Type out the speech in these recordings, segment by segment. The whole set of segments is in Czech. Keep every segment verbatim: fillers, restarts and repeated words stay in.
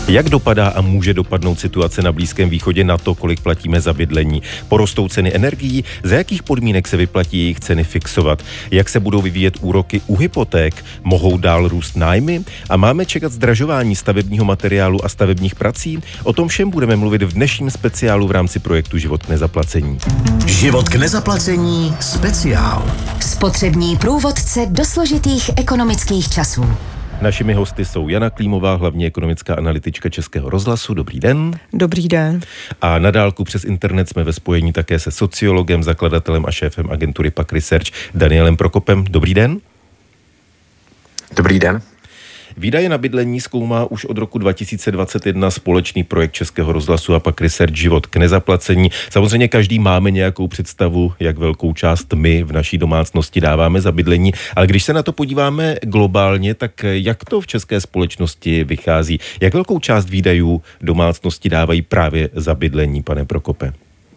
Jak dopadá a může dopadnout situace na Blízkém východě na to, kolik platíme za bydlení? Porostou ceny energií? Za jakých podmínek se vyplatí jejich ceny fixovat? Jak se budou vyvíjet úroky u hypoték? Mohou dál růst nájmy? A máme čekat zdražování stavebního materiálu a stavebních prací? O tom všem budeme mluvit v dnešním speciálu v rámci projektu Život k nezaplacení. Život k nezaplacení speciál. Spotřební průvodce do složitých ekonomických časů. Našimi hosty jsou Jana Klímová, hlavní ekonomická analytička Českého rozhlasu. Dobrý den. Dobrý den. A na dálku přes internet jsme ve spojení také se sociologem, zakladatelem a šéfem agentury P A C Research Danielem Prokopem. Dobrý den. Dobrý den. Výdaje na bydlení zkoumá už od roku dva tisíce dvacet jedna společný projekt Českého rozhlasu a P A C Research Život k nezaplacení. Samozřejmě každý máme nějakou představu, jak velkou část my v naší domácnosti dáváme za bydlení, ale když se na to podíváme globálně, tak jak to v české společnosti vychází? Jak velkou část výdajů domácnosti dávají právě za bydlení, pane Prokope?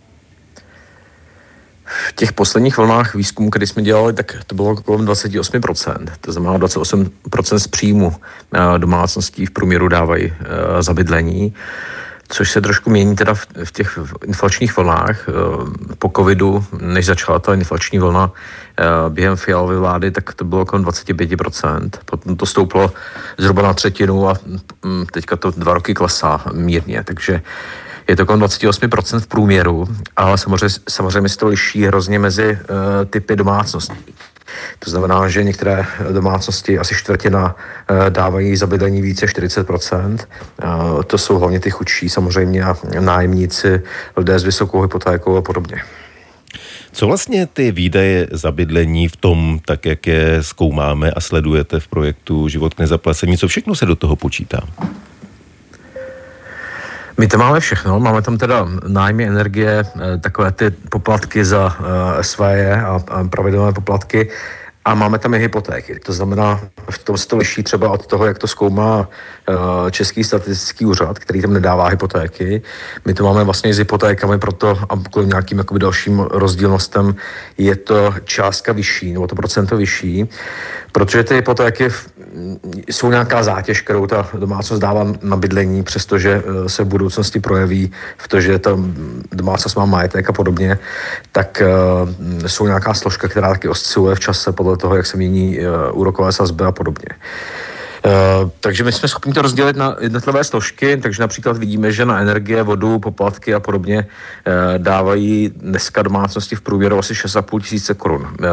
V těch posledních vlnách výzkumu, který jsme dělali, tak to bylo kolem dvacet osm procent. To znamená dvacet osm procent z příjmu domácností v průměru dávají za bydlení, což se trošku mění teda v těch inflačních vlnách. Po covidu, než začala ta inflační vlna během Fialovy vlády, tak to bylo kolem dvacet pět procent. Potom to stouplo zhruba na třetinu a teďka to dva roky klesá mírně, takže je to kolem dvacet osm procent v průměru, ale samozřejmě, samozřejmě se to liší hrozně mezi uh, typy domácností. To znamená, že některé domácnosti, asi čtvrtina, uh, dávají za bydlení více čtyřicet procent. Uh, to jsou hlavně ty chudší samozřejmě a nájemníci, lidé s vysokou hypotékou a podobně. Co vlastně ty výdaje za bydlení v tom, tak jak je zkoumáme a sledujete v projektu Život k nezaplacení, co všechno se do toho počítá? My tam máme všechno, máme tam teda nájmy, energie, takové ty poplatky za S V J a pravidelné poplatky a máme tam i hypotéky. To znamená, v tom se to liší třeba od toho, jak to zkoumá Český statistický úřad, který tam nedává hypotéky. My to máme vlastně s hypotékami, proto a kvůli nějakým jakoby dalším rozdílnostem je to částka vyšší, nebo to procento vyšší, protože ty hypotéky jsou nějaká zátěž, kterou ta domácnost dává na bydlení, přestože se v budoucnosti projeví v to, že ta domácnost má majetek a podobně, tak uh, jsou nějaká složka, která taky osciluje v čase podle toho, jak se mění uh, úrokové sazby a podobně. Uh, takže my jsme schopni to rozdělit na jednotlivé složky, takže například vidíme, že na energie, vodu, poplatky a podobně uh, dávají dneska domácnosti v průměru asi šest a půl tisíce korun uh,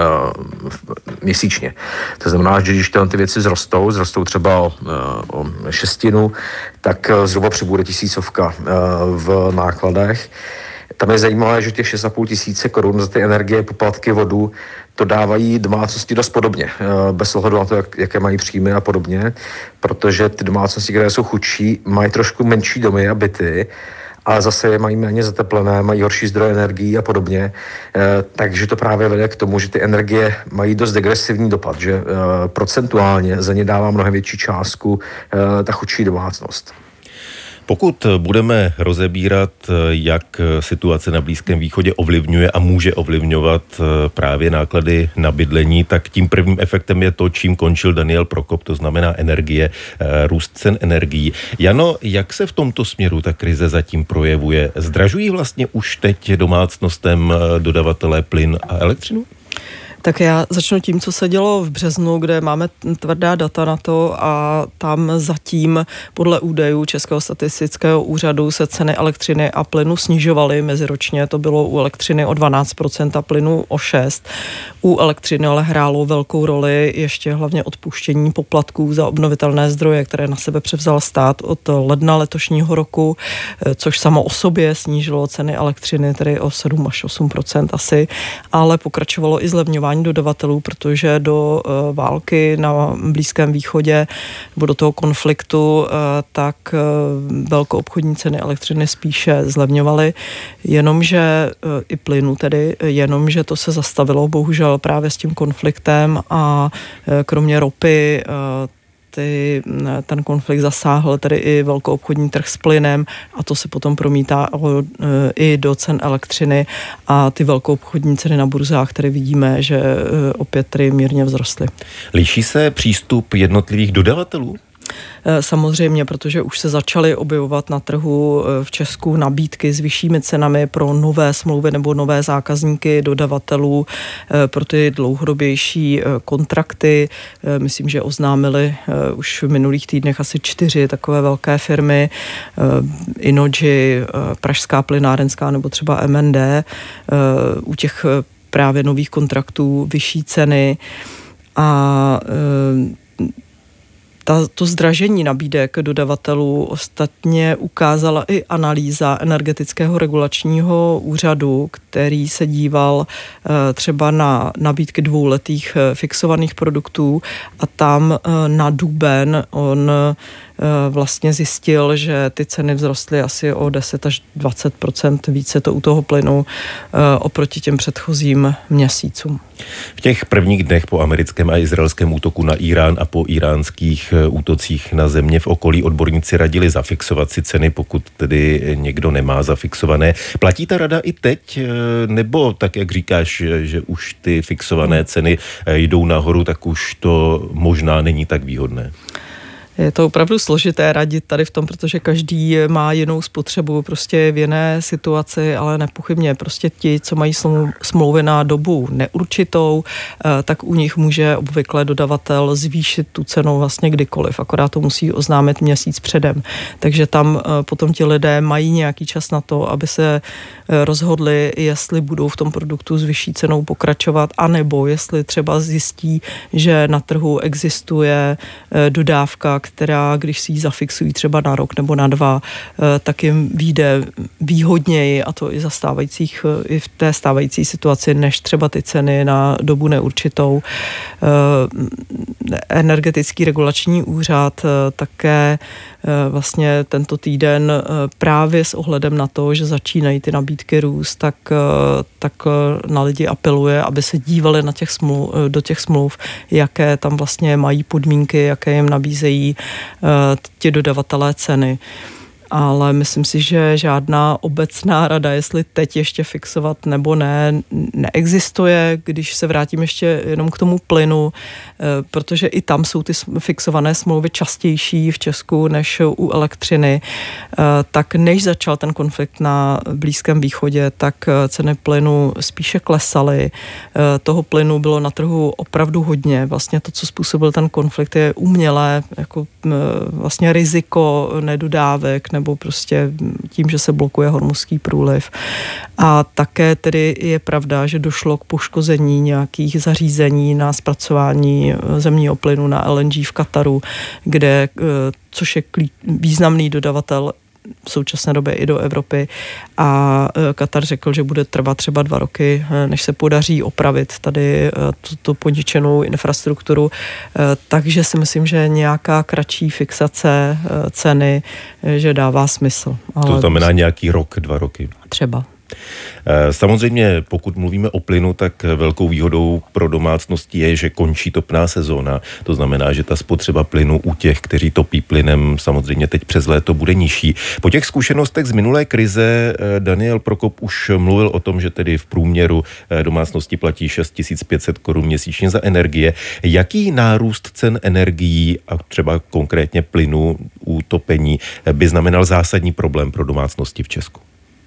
měsíčně. To znamená, že když ty věci zrostou, zrostou třeba o, uh, o šestinu, tak uh, zhruba přibude tisícovka uh, v nákladech. Tam je zajímavé, že těch šest a půl tisíce korun za ty energie, poplatky, vodu, to dávají domácnosti dost podobně, bez ohledu na to, jak, jaké mají příjmy a podobně, protože ty domácnosti, které jsou chudší, mají trošku menší domy a byty, ale zase je mají méně zateplené, mají horší zdroje energií a podobně, takže to právě vede k tomu, že ty energie mají dost degresivní dopad, že procentuálně za ně dává mnohem větší částku ta chudší domácnost. Pokud budeme rozebírat, jak situace na Blízkém východě ovlivňuje a může ovlivňovat právě náklady na bydlení, tak tím prvním efektem je to, čím končil Daniel Prokop, to znamená energie, růst cen energií. Jano, jak se v tomto směru ta krize zatím projevuje? Zdražují vlastně už teď domácnostem dodavatelé plyn a elektřinu? Tak já začnu tím, co se dělo v březnu, kde máme tvrdá data na to a tam zatím podle údajů Českého statistického úřadu se ceny elektřiny a plynu snižovaly meziročně. To bylo u elektřiny o dvanáct procent a plynu o šest procent. U elektřiny ale hrálo velkou roli ještě hlavně odpuštění poplatků za obnovitelné zdroje, které na sebe převzal stát od ledna letošního roku, což samo o sobě snížilo ceny elektřiny tedy o sedm až osm procent asi, ale pokračovalo i zlevňování dodavatelů, protože do uh, války na Blízkém východě nebo do toho konfliktu, uh, tak uh, velkoobchodní ceny elektřiny spíše zlevňovaly, jenomže uh, i plynu tedy, jenomže to se zastavilo bohužel právě s tím konfliktem a uh, kromě ropy uh, ty, ten konflikt zasáhl tedy i velkoobchodní trh s plynem a to se potom promítá i do cen elektřiny a ty velkoobchodní ceny na burzách, které vidíme, že opět tedy mírně vzrostly. Liší se přístup jednotlivých dodavatelů? Samozřejmě, protože už se začaly objevovat na trhu v Česku nabídky s vyššími cenami pro nové smlouvy nebo nové zákazníky dodavatelů pro ty dlouhodobější kontrakty. Myslím, že oznámili už v minulých týdnech asi čtyři takové velké firmy, Innogy, Pražská plynárenská nebo třeba M N D, u těch právě nových kontraktů vyšší ceny a ta, to zdražení nabídek dodavatelů ostatně ukázala i analýza Energetického regulačního úřadu, který se díval třeba na nabídky dvouletých fixovaných produktů a tam na duben on vlastně zjistil, že ty ceny vzrostly asi o deset až dvacet procent více to u toho plynu oproti těm předchozím měsícům. V těch prvních dnech po americkém a izraelském útoku na Irán a po iránských útocích na země v okolí odborníci radili zafixovat si ceny, pokud tedy někdo nemá zafixované. Platí ta rada i teď? Nebo tak, jak říkáš, že už ty fixované ceny jdou nahoru, tak už to možná není tak výhodné? Je to opravdu složité radit tady v tom, protože každý má jinou spotřebu, prostě v jiné situaci, ale nepochybně prostě ti, co mají smlouvy na dobu neurčitou, tak u nich může obvykle dodavatel zvýšit tu cenu vlastně kdykoliv, akorát to musí oznámit měsíc předem. Takže tam potom ti lidé mají nějaký čas na to, aby se rozhodli, jestli budou v tom produktu s vyšší cenou pokračovat, anebo jestli třeba zjistí, že na trhu existuje dodávka, která, když si ji zafixují třeba na rok nebo na dva, tak jim vyjde výhodněji, a to i za stávajících, i v té stávající situaci, než třeba ty ceny na dobu neurčitou. Energetický regulační úřad také vlastně tento týden právě s ohledem na to, že začínají ty nabídky růst, tak, tak na lidi apeluje, aby se dívali na těch smluv, do těch smluv, jaké tam vlastně mají podmínky, jaké jim nabízejí ti dodavatelé ceny. Ale myslím si, že žádná obecná rada, jestli teď ještě fixovat nebo ne, neexistuje, když se vrátím ještě jenom k tomu plynu, protože i tam jsou ty fixované smlouvy častější v Česku než u elektřiny, tak než začal ten konflikt na Blízkém východě, tak ceny plynu spíše klesaly. Toho plynu bylo na trhu opravdu hodně. Vlastně to, co způsobil ten konflikt, je umělé, jako vlastně riziko nedodávek, nebo prostě tím, že se blokuje Hormuzský průliv. A také tedy je pravda, že došlo k poškození nějakých zařízení na zpracování zemního plynu na L N G v Kataru, kde, což je významný dodavatel v současné době i do Evropy, a Katar řekl, že bude trvat třeba dva roky, než se podaří opravit tady tuto poničenou infrastrukturu, takže si myslím, že nějaká kratší fixace ceny, že dává smysl. Ale to znamená nějaký rok, dva roky? Třeba. Samozřejmě, pokud mluvíme o plynu, tak velkou výhodou pro domácnosti je, že končí topná sezóna. To znamená, že ta spotřeba plynu u těch, kteří topí plynem, samozřejmě teď přes léto bude nižší. Po těch zkušenostech z minulé krize Daniel Prokop už mluvil o tom, že tedy v průměru domácnosti platí šest tisíc pět set korun měsíčně za energie. Jaký nárůst cen energií a třeba konkrétně plynu u topení by znamenal zásadní problém pro domácnosti v Česku?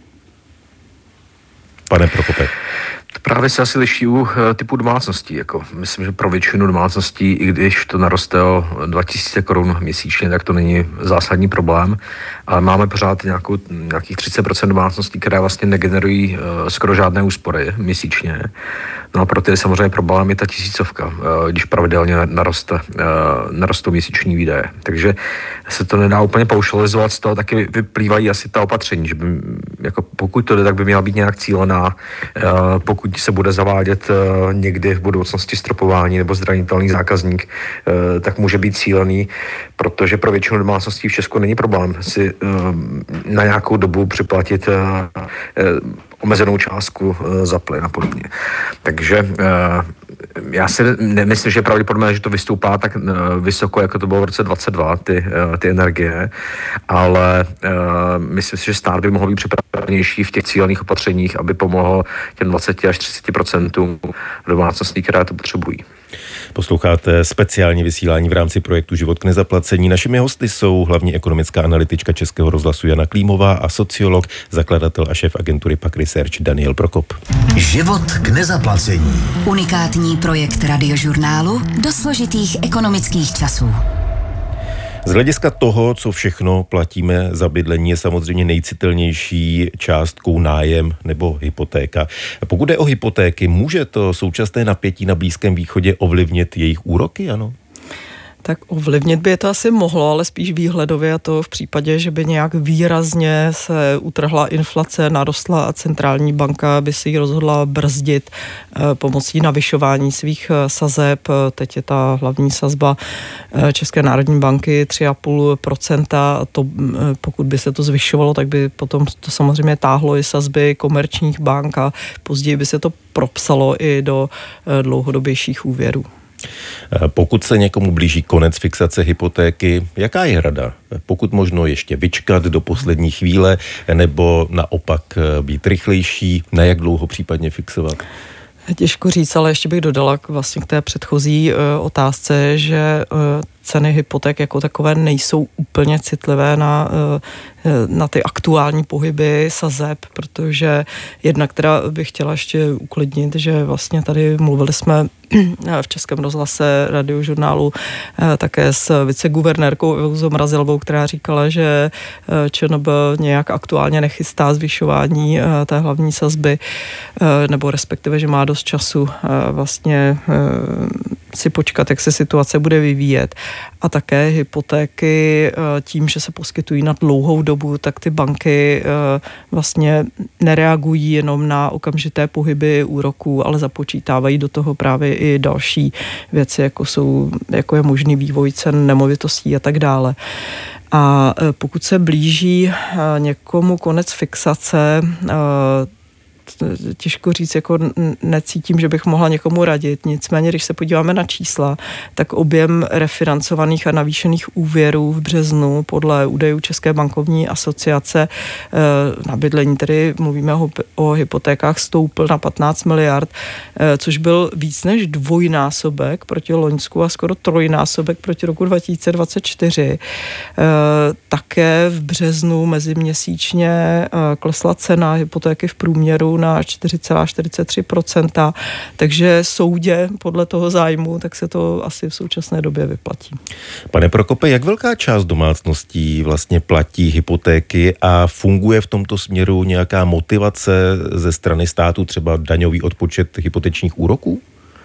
Pane Prokope. To právě se asi liší u typu domácností. Jako, myslím, že pro většinu domácností, i když to naroste o dva tisíce korun měsíčně, tak to není zásadní problém. Ale máme pořád nějakou, nějakých třicet procent domácností, které vlastně negenerují uh, skoro žádné úspory měsíčně. No a pro ty je samozřejmě problém je ta tisícovka, uh, když pravidelně naroste, uh, narostou měsíční výdaje. Takže se to nedá úplně paušalizovat, z toho taky vyplývají asi ta opatření, že by, jako pokud to jde, tak by měla být nějak cílená, uh, pokud se bude zavádět uh, někdy v budoucnosti stropování nebo zranitelný zákazník, uh, tak může být cílený, protože pro většinu domácností v Česku není problém si uh, na nějakou dobu připlatit uh, uh, omezenou částku uh, za plyn a podobně. Takže uh, já si nemyslím, že je pravděpodobné, že to vystoupá tak uh, vysoko, jako to bylo v roce dvacet dva, ty, uh, ty energie, ale uh, myslím si, že stát by mohl být připravenější v těch cílených opatřeních, aby pomohl těm dvacet až třicet procent domácností, které to potřebují. Posloucháte speciální vysílání v rámci projektu Život k nezaplacení. Našimi hosty jsou hlavní ekonomická analytička Českého rozhlasu Jana Klímová a sociolog, zakladatel a šéf agentury Pak Research Daniel Prokop. Život k nezaplacení. Unikátní projekt radiožurnálu do složitých ekonomických časů. Z hlediska toho, co všechno platíme za bydlení, je samozřejmě nejcitelnější částkou nájem nebo hypotéka. Pokud jde o hypotéky, může to současné napětí na Blízkém východě ovlivnit jejich úroky, ano? Tak ovlivnit by je to asi mohlo, ale spíš výhledově, a to v případě, že by nějak výrazně se utrhla inflace, narostla a centrální banka by si ji rozhodla brzdit pomocí navyšování svých sazeb. Teď je ta hlavní sazba České národní banky tři celá pět procenta. To, pokud by se to zvyšovalo, tak by potom to samozřejmě táhlo i sazby komerčních bank a později by se to propsalo i do dlouhodobějších úvěrů. Pokud se někomu blíží konec fixace hypotéky, jaká je rada? Pokud možno ještě vyčkat do poslední chvíle, nebo naopak být rychlejší, na jak dlouho případně fixovat? Těžko říct, ale ještě bych dodala k, vlastně k té předchozí uh, otázce, že uh, ceny hypoték jako takové nejsou úplně citlivé na, uh, na ty aktuální pohyby sazeb, protože jedna, která bych chtěla ještě uklidnit, že vlastně tady mluvili jsme v Českém rozhlase radiožurnálu také s viceguvernérkou Evou Zomrazilovou, která říkala, že ČNB nějak aktuálně nechystá zvyšování té hlavní sazby, nebo respektive, že má dost času vlastně si počkat, jak se situace bude vyvíjet. A také hypotéky tím, že se poskytují na dlouhou dobu, tak ty banky vlastně nereagují jenom na okamžité pohyby úroků, ale započítávají do toho právě i další věci, jako jsou, jako je možný vývoj cen nemovitostí a tak dále. A pokud se blíží někomu konec fixace, těžko říct, jako necítím, že bych mohla někomu radit. Nicméně, když se podíváme na čísla, tak objem refinancovaných a navýšených úvěrů v březnu podle údajů České bankovní asociace na bydlení, tedy mluvíme o, o hypotékách, stoupl na patnáct miliard, což byl víc než dvojnásobek proti loňsku a skoro trojnásobek proti roku dva tisíce dvacet čtyři. Také v březnu meziměsíčně klesla cena hypotéky v průměru na čtyři celá čtyřicet tři procenta, takže soudě podle toho zájmu, tak se to asi v současné době vyplatí. Pane Prokope, jak velká část domácností vlastně platí hypotéky a funguje v tomto směru nějaká motivace ze strany státu, třeba daňový odpočet hypotečních úroků?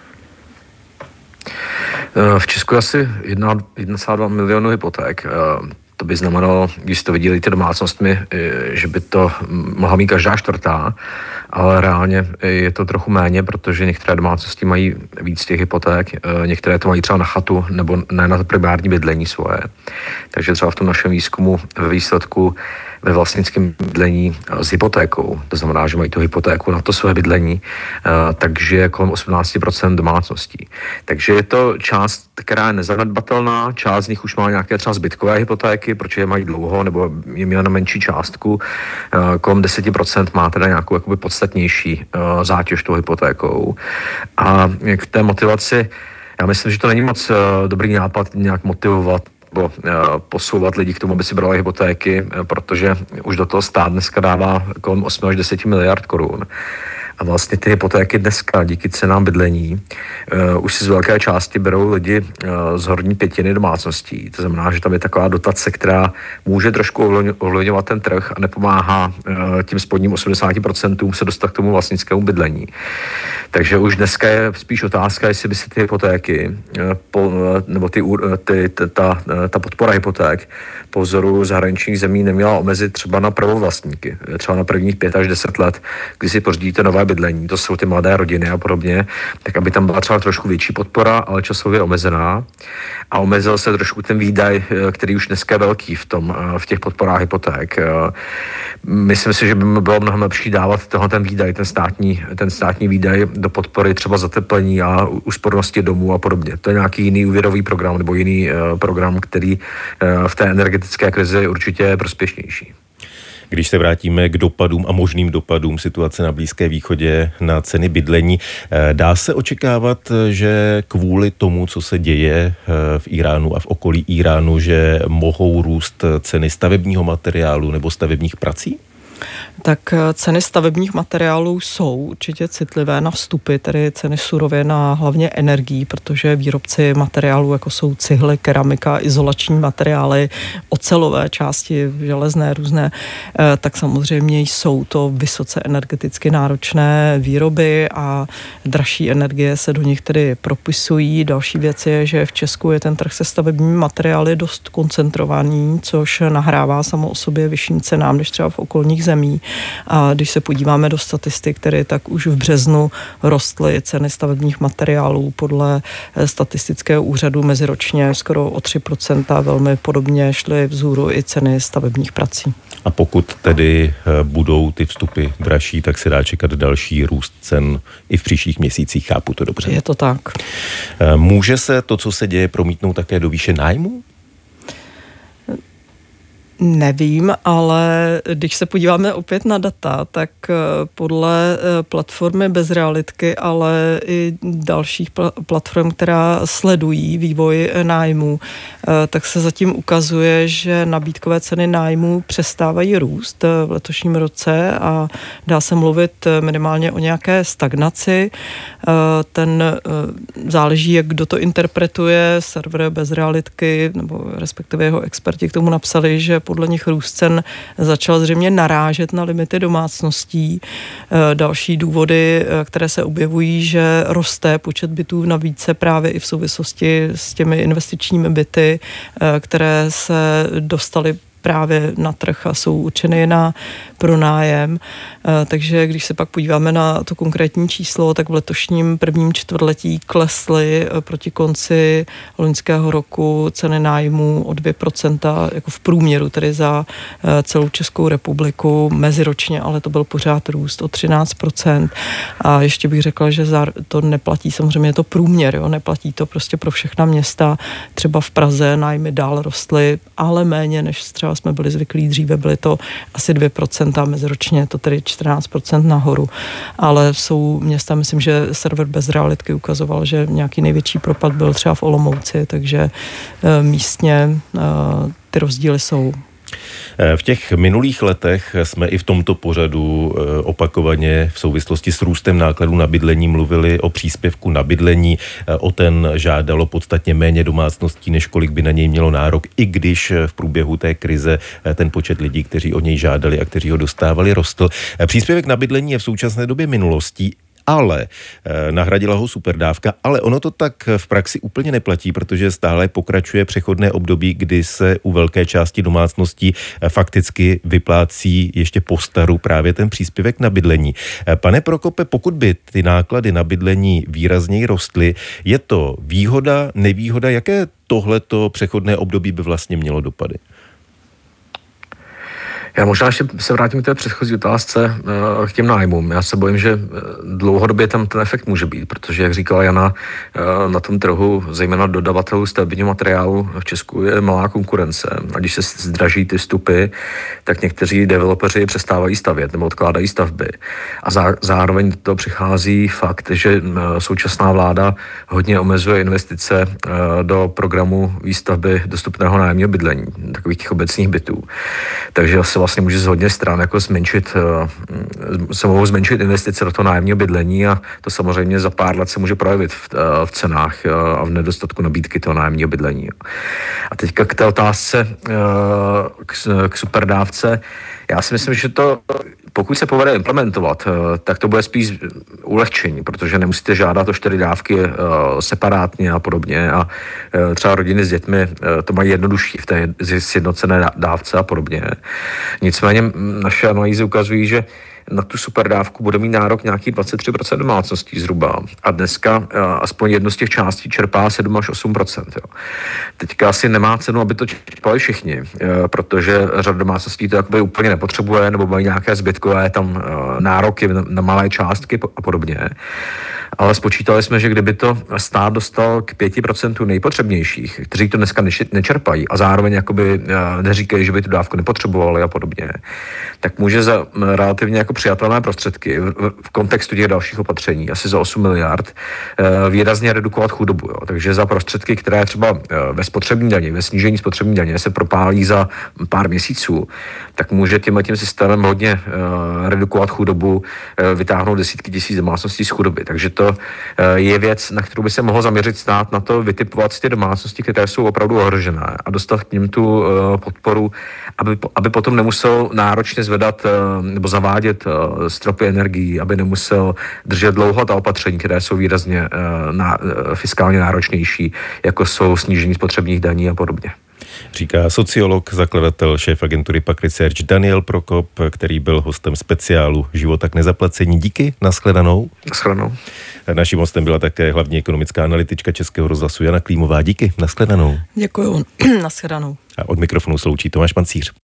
V Česku je asi jedna celá dva milionu hypoték. To by znamenalo, když to vydělíte domácnostmi, že by to mohla mít každá čtvrtá, ale reálně je to trochu méně, protože některé domácnosti mají víc těch hypoték, některé to mají třeba na chatu nebo ne na primární bydlení svoje. Takže třeba v tom našem výzkumu ve výsledku ve vlastnickém bydlení s hypotékou, to znamená, že mají tu hypotéku na to své bydlení, takže je kolem osmnáct procent domácností. Takže je to část, která je nezanedbatelná, část z nich už má nějaké třeba zbytkové hypotéky, protože je mají dlouho nebo je měla na menší částku. Kolem deset procent má teda nějakou jakoby podstatnější zátěž tou hypotékou. A k té motivaci, já myslím, že to není moc dobrý nápad nějak motivovat nebo posouvat lidi k tomu, aby si brali hypotéky, protože už do toho stát dneska dává kolem osm až deset miliard korun. A vlastně ty hypotéky dneska díky cenám bydlení uh, už si z velké části berou lidi uh, z horní pětiny domácností. To znamená, že tam je taková dotace, která může trošku ovlivňovat ten trh a nepomáhá uh, tím spodním osmdesát procent se dostat k tomu vlastnickému bydlení. Takže už dneska je spíš otázka, jestli by se ty hypotéky uh, po, uh, nebo ty, uh, ty, t, ta, uh, ta podpora hypoték po vzoru zahraničních zemí neměla omezit třeba na prvovlastníky. Třeba na prvních pět až deset let, kdy si pořídíte nové bydlení, to jsou ty mladé rodiny a podobně, tak aby tam byla třeba trošku větší podpora, ale časově omezená. A omezil se trošku ten výdaj, který už dneska je velký v, tom, v těch podporách hypoték. Myslím si, že by bylo mnohem lepší dávat tenhle ten výdaj, ten státní, ten státní výdaj do podpory třeba zateplení a úspornosti domů a podobně. To je nějaký jiný úvěrový program nebo jiný program, který v té energetické krizi určitě je prospěšnější. Když se vrátíme k dopadům a možným dopadům situace na Blízkém východě na ceny bydlení, dá se očekávat, že kvůli tomu, co se děje v Iránu a v okolí Iránu, že mohou růst ceny stavebního materiálu nebo stavebních prací? Tak ceny stavebních materiálů jsou určitě citlivé na vstupy, tedy ceny surovin a hlavně energií, protože výrobci materiálů, jako jsou cihly, keramika, izolační materiály, ocelové části, železné různé, tak samozřejmě jsou to vysoce energeticky náročné výroby a dražší energie se do nich tedy propisují. Další věc je, že v Česku je ten trh se stavebními materiály dost koncentrovaný, což nahrává samo o sobě vyšším cenám než třeba v okolních zemí. A když se podíváme do statistik, které tak už v březnu rostly ceny stavebních materiálů podle statistického úřadu meziročně skoro o tři procenta, velmi podobně šly vzhůru i ceny stavebních prací. A pokud tedy budou ty vstupy dražší, tak se dá čekat další růst cen i v příštích měsících, chápu to dobře? Je to tak. Může se to, co se děje, promítnout také do výše nájmu? Nevím, ale když se podíváme opět na data, tak podle platformy Bezrealitky, ale i dalších platform, která sledují vývoj nájmů, tak se zatím ukazuje, že nabídkové ceny nájmů přestávají růst v letošním roce a dá se mluvit minimálně o nějaké stagnaci. Ten záleží, jak kdo to interpretuje. Server Bezrealitky, nebo respektive jeho experti k tomu napsali, že podle nich růst cen začal zřejmě narážet na limity domácností. Další důvody, které se objevují, že roste počet bytů na více právě i v souvislosti s těmi investičními byty, které se dostaly právě na trh a jsou určeny na pronájem. Takže když se pak podíváme na to konkrétní číslo, tak v letošním prvním čtvrtletí klesly proti konci loňského roku ceny nájmů o dvě procenta jako v průměru, tedy za celou Českou republiku meziročně, ale to byl pořád růst o třináct procent. A ještě bych řekla, že to neplatí, samozřejmě je to průměr, jo? Neplatí to prostě pro všechna města. Třeba v Praze nájmy dál rostly, ale méně, než třeba jsme byli zvyklí dříve, byly to asi dvě procenta meziročně, to tedy čtrnáct procent nahoru. Ale jsou města, myslím, že server Bezrealitky ukazoval, že nějaký největší propad byl třeba v Olomouci, takže e, místně e, ty rozdíly jsou. V těch minulých letech jsme i v tomto pořadu opakovaně v souvislosti s růstem nákladů na bydlení mluvili o příspěvku na bydlení. O ten žádalo podstatně méně domácností, než kolik by na něj mělo nárok, i když v průběhu té krize ten počet lidí, kteří o něj žádali a kteří ho dostávali, rostl. Příspěvek na bydlení je v současné době minulostí, ale eh, nahradila ho superdávka, ale ono to tak v praxi úplně neplatí, protože stále pokračuje přechodné období, kdy se u velké části domácností eh, fakticky vyplácí ještě po staru právě ten příspěvek na bydlení. Eh, pane Prokope, pokud by ty náklady na bydlení výrazněji rostly, je to výhoda, nevýhoda, jaké tohleto přechodné období by vlastně mělo dopady? Já možná ještě se vrátím k té předchozí otázce k těm nájmům. Já se bojím, že dlouhodobě tam ten efekt může být, protože, jak říkala Jana, na tom trhu, zejména dodavatelů stavebního materiálu v Česku je malá konkurence. A když se zdraží ty vstupy, tak někteří developeři přestávají stavět nebo odkládají stavby. A zároveň to přichází fakt, že současná vláda hodně omezuje investice do programu výstavby dostupného nájemního bydlení, takových těch obecních bytů. Takže se vlastně může z hodně stran jako zmenšit, se mohou zmenšit investice do toho nájemního bydlení a to samozřejmě za pár let se může projevit v, v cenách a v nedostatku nabídky toho nájemního bydlení. A teďka k té otázce k, k superdávce. Já si myslím, že to, pokud se povede implementovat, tak to bude spíš ulehčení, protože nemusíte žádat o čtyři dávky separátně a podobně a třeba rodiny s dětmi to mají jednodušší v té sjednocené dávce a podobně. Nicméně naše analýzy ukazují, že na tu superdávku bude mít nárok nějaký dvacet tři procent domácností zhruba. A dneska aspoň jedno z těch částí čerpá sedm až osm procent. Jo. Teďka asi nemá cenu, aby to čerpali všichni, protože řada domácností to jakoby úplně nepotřebuje, nebo mají nějaké zbytkové tam nároky na malé částky a podobně. ale spočítali jsme, že kdyby to stát dostal k pěti procentům nejpotřebnějších, kteří to dneska nečerpají a zároveň jakoby neříkají, že by tu dávku nepotřebovali a podobně, tak může za relativně jako přijatelné prostředky v kontextu těch dalších opatření, asi za osm miliard, výrazně redukovat chudobu. Jo. Takže za prostředky, které třeba ve spotřební dani, ve snížení spotřební daně se propálí za pár měsíců, tak může tímhle tím systémem hodně redukovat chudobu, vytáhnout desítky tisíc domácností z chudoby. Takže to je věc, na kterou by se mohl zaměřit stát, na to vytipovat si ty domácnosti, které jsou opravdu ohrožené a dostat k nim tu podporu, aby, aby potom nemusel náročně zvedat nebo zavádět stropy energií, aby nemusel držet dlouho ta opatření, které jsou výrazně na, fiskálně náročnější, jako jsou snížení spotřebních daní a podobně. Říká sociolog, zakladatel, šéf agentury PAQ Research Daniel Prokop, který byl hostem speciálu Života k nezaplacení. Díky, nashledanou. Nashledanou. Naším hostem byla také hlavní ekonomická analytička Českého rozhlasu Jana Klímová. Díky, nashledanou. Děkuju, nashledanou. A od mikrofonu sloučí Tomáš Pancíř.